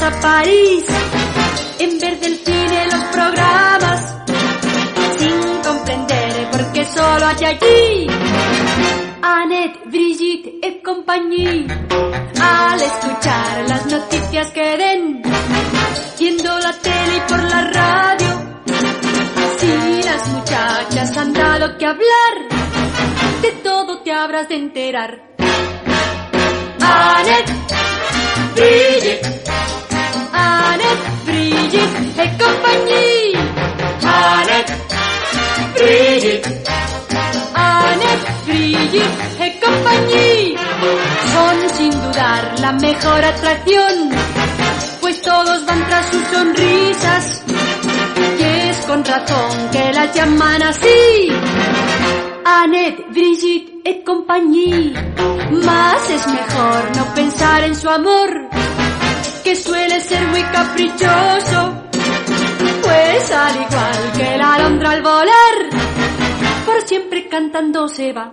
a París en ver del cine los programas, sin comprender por qué solo hay allí Annette, Brigitte et compagnie. Al escuchar las noticias que den, viendo la tele y por la radio, si las muchachas han dado que hablar, de todo te habrás de enterar. Annette, Brigitte, Annette, Brigitte et compagnie. Annette, Brigitte, Annette, Brigitte et compagnie. Son sin dudar la mejor atracción, pues todos van tras sus sonrisas, y es con razón que las llaman así, Annette, Brigitte et compagnie. Más es mejor no pensar en su amor, que suele ser muy caprichoso, pues al igual que la alondra al volar, por siempre cantando se va.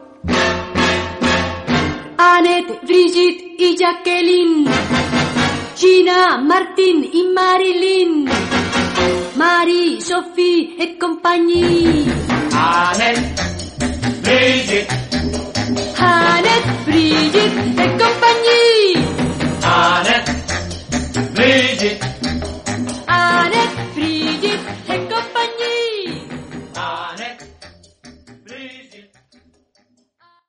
Annette, Brigitte y Jacqueline, Gina, Martín y Marilyn, Marie, Sophie et compagnie. Annette, Brigitte, Annette, Brigitte et compagnie. Annette, Brigitte.